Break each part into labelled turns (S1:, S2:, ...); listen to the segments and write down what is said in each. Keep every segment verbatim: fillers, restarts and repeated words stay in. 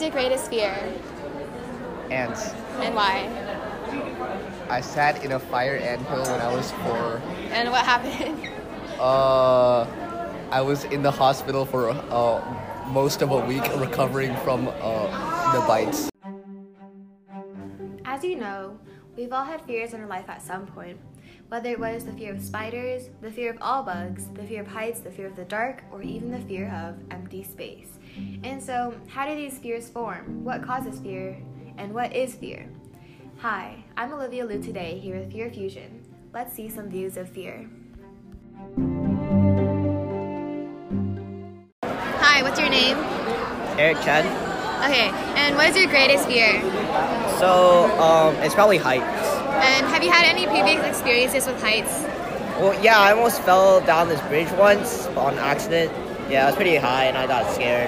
S1: your greatest fear?
S2: Ants.
S1: And why?
S2: I sat in a fire anthill when I was four.
S1: And what happened?
S2: Uh, I was in the hospital for uh, most of a week recovering from uh, the bites.
S1: As you know, we've all had fears in our life at some point. Whether it was the fear of spiders, the fear of all bugs, the fear of heights, the fear of the dark, or even the fear of empty space. And so, how do these fears form? What causes fear? And what is fear? Hi, I'm Olivia Liu today here with Fear Fusion. Let's see some views of fear. Hi, what's your name?
S3: Eric Chen.
S1: Okay, and what is your greatest fear?
S3: So, um, it's probably heights.
S1: And have you had any previous experiences with heights?
S3: Well, yeah, I almost fell down this bridge once on accident. Yeah, it was pretty high and I got scared.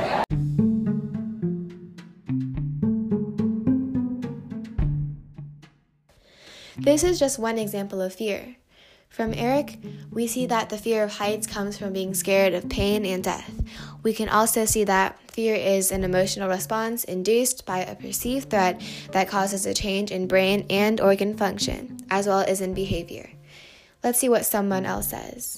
S1: This is just one example of fear. From Eric, we see that the fear of heights comes from being scared of pain and death. We can also see that fear is an emotional response induced by a perceived threat that causes a change in brain and organ function, as well as in behavior. Let's see what someone else says.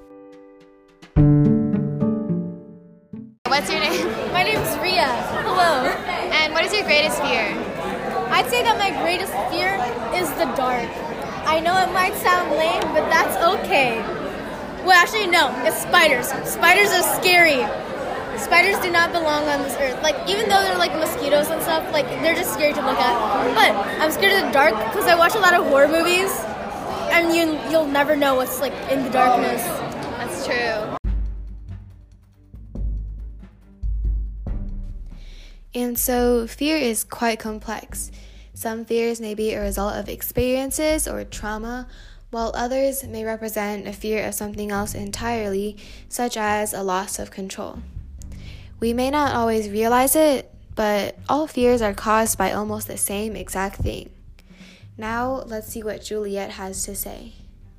S1: What's your name?
S4: My name's Ria. Hello.
S1: And what is your greatest fear?
S4: I'd say that my greatest fear is the dark. I know it might sound lame, but that's okay. Well, actually, no. It's spiders. Spiders are scary. Spiders do not belong on this earth. Like, even though they're like mosquitoes and stuff, like, they're just scary to look at. But I'm scared of the dark because I watch a lot of horror movies, and you, you'll never know what's, like, in the darkness.
S1: That's true. And so, fear is quite complex. Some fears may be a result of experiences or trauma, while others may represent a fear of something else entirely, such as a loss of control. We may not always realize it, but all fears are caused by almost the same exact thing. Now, let's see what Juliet has to say.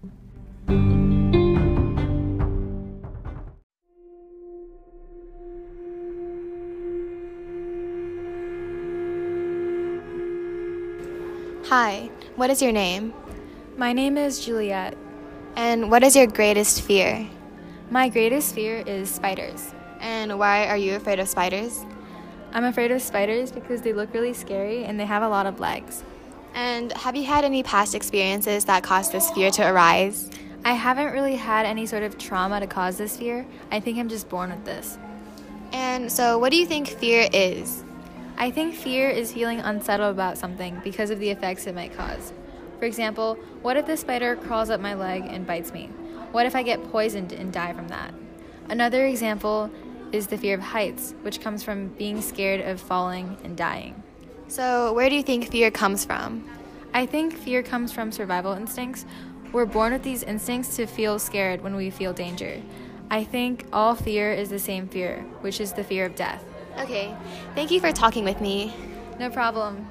S1: Hi, what is your name?
S5: My name is Juliet.
S1: And what is your greatest fear?
S5: My greatest fear is spiders.
S1: And why are you afraid of spiders?
S5: I'm afraid of spiders because they look really scary and they have a lot of legs.
S1: And have you had any past experiences that caused this fear to arise?
S5: I haven't really had any sort of trauma to cause this fear. I think I'm just born with this.
S1: And so what do you think fear is?
S5: I think fear is feeling unsettled about something because of the effects it might cause. For example, what if the spider crawls up my leg and bites me? What if I get poisoned and die from that? Another example is the fear of heights, which comes from being scared of falling and dying.
S1: So where do you think fear comes from?
S5: I think fear comes from survival instincts. We're born with these instincts to feel scared when we feel danger. I think all fear is the same fear, which is the fear of death.
S1: Okay, thank you for talking with me.
S5: No problem.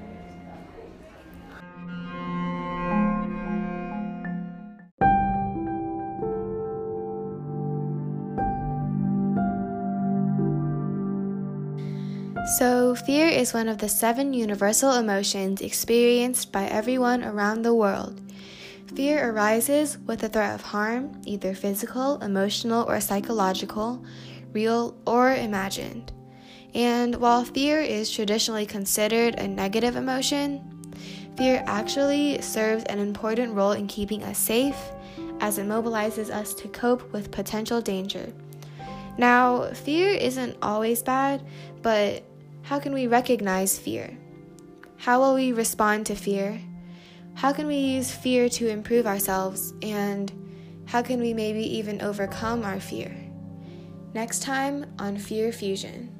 S1: So, fear is one of the seven universal emotions experienced by everyone around the world. Fear arises with the threat of harm, either physical, emotional, or psychological, real or imagined. And while fear is traditionally considered a negative emotion, fear actually serves an important role in keeping us safe, as it mobilizes us to cope with potential danger. Now, fear isn't always bad, but how can we recognize fear? How will we respond to fear? How can we use fear to improve ourselves? And how can we maybe even overcome our fear? Next time on Fear Fusion.